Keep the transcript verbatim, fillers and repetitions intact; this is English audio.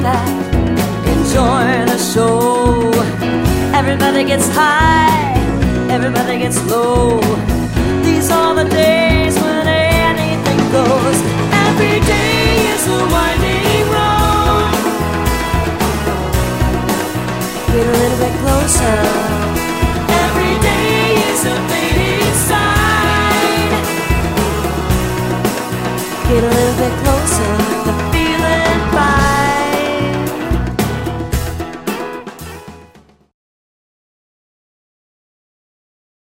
back, enjoy the show. Everybody gets high, everybody gets low. These are the days when anything goes. Every day is a winding road. Get a little bit closer.